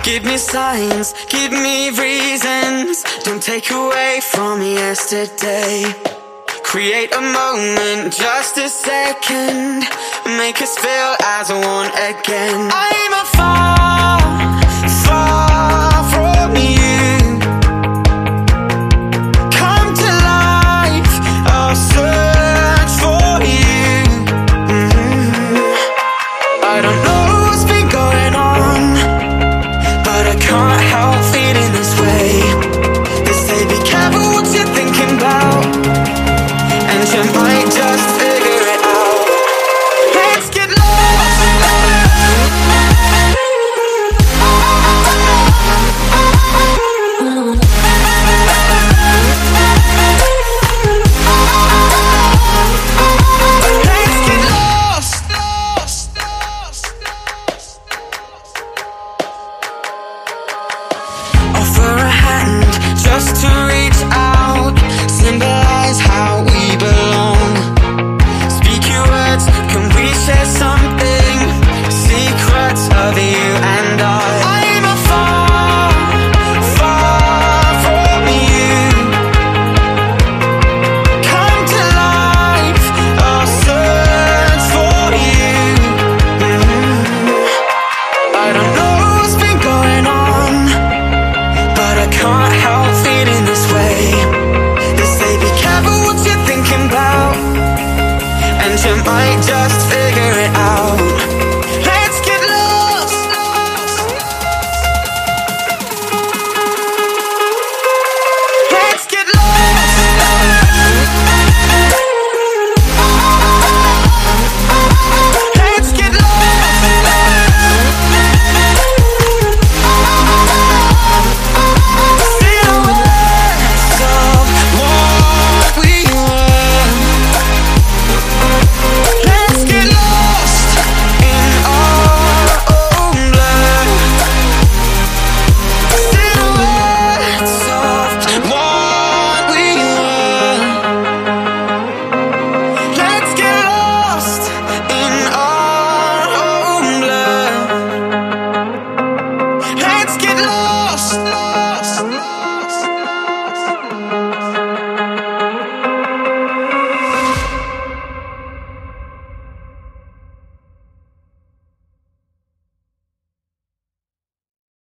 Give me signs, give me reasons. Don't take away from me yesterday. Create a moment, just a second. Make us feel as one again. I'm far, far from you. Come to life, I'll search for you. I don't know what's been going on, but I can't help feeling this way. They say be careful what you're thinking about, and you might just figure it out. Let's get lost. Let's get lost. Offer a hand just to reach out, symbolize how we belong. Speak your words, can we share something? Secrets of you and I. I'm far, far from you. Come to life, I'll search for you. I don't know what's been going on, but I can't help feeling this way. They say be careful what you're thinking about, and you might just feel